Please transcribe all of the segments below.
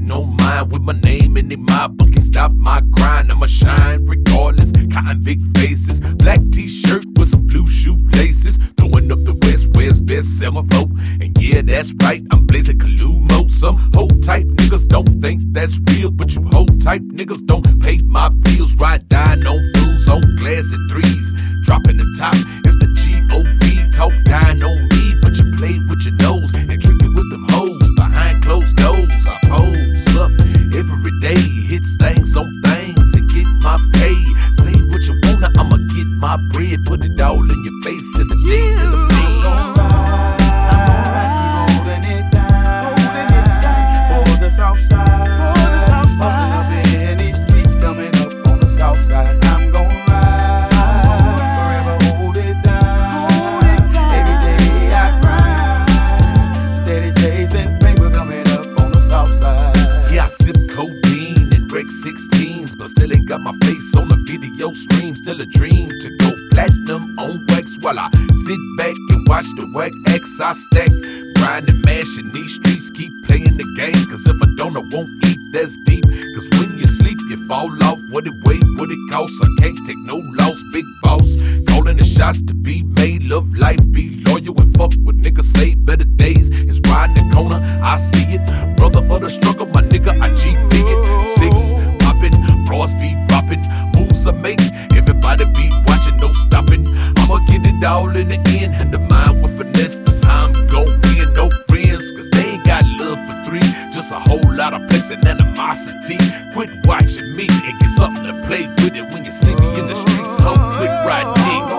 sitting on mine with my name in it. My book can stop my grind. I'ma shine regardless. Cotton big faces, black t-shirt with some blue shoelaces. Throwing up the West best sell my vote. And yeah, that's right, I'm blazing Kalumo. Some hold type niggas don't think that's real, but you hold type niggas don't pay my bills. Ride dying on fools on glassy threes. Dropping the top, it's the G.O.V. Talk dying on me, but you play with your nose and trick it with them hoes behind closed doors. I pose up every day, hit things on things and get my pay. Say what you wanna, I'ma get my bread, put it all in your face till the day of the day. Codeine and Rec 16s, but still ain't got my face on the video stream. Still a dream to go platinum on wax while I sit back and watch the whack X I stack. Grind and mash in these streets, keep playing the game. Cause if I don't, I won't eat, that's deep. Cause when you sleep, you fall off. What it weigh, what it costs, I can't take no loss. Big boss, calling the shots to be made. Love life, be loyal and fuck what niggas say. Better days is riding the corner, I see it. Brother of the struggle, my nigga, I GP it. 6 poppin', bras be poppin', moves I make. Everybody be watching, no stopping. I'ma get it all in the end, hand the mind with finesse. That's how I'm gon' be. No friends, cause they ain't got love for 3. Just a whole lot of plex and animosity. Quit watching me and get something to play with it. When you see me in the streets, ho, quit riding dick.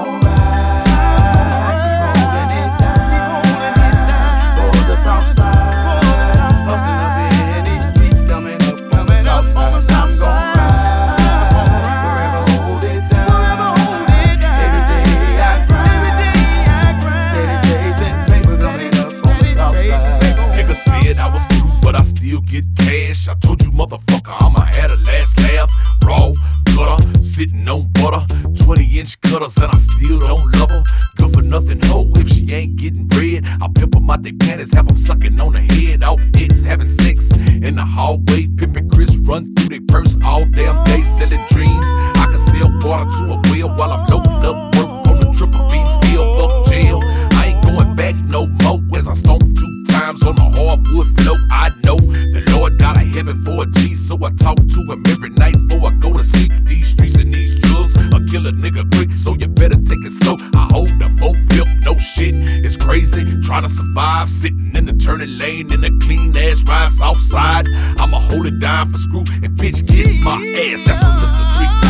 But I still get cash. I told you, motherfucker, I'ma have the last laugh. Raw gutter, sitting on butter, 20-inch cutters, and I still don't love her. Good for nothing hoe if she ain't getting bread. I pimp them out their panties, have them sucking on the head. Off X, having sex in the hallway. Pimpin' Chris run through their purse all damn day, selling dreams. I can sell water to a well while I'm loading up work on the triple beam scale. Fuck jail, I ain't going back no more as I stomp 2 times on the hardwood floor. I know the Lord got a heaven for a G, so I talk to him every night before I go to sleep. These streets and these drugs will kill a nigga quick, so you better take it slow. I hold the 4/5, no shit, it's crazy trying to survive, sitting in the turning lane in a clean ass ride south side. I'ma hold it down for screw and bitch kiss my ass. That's what Mr. 3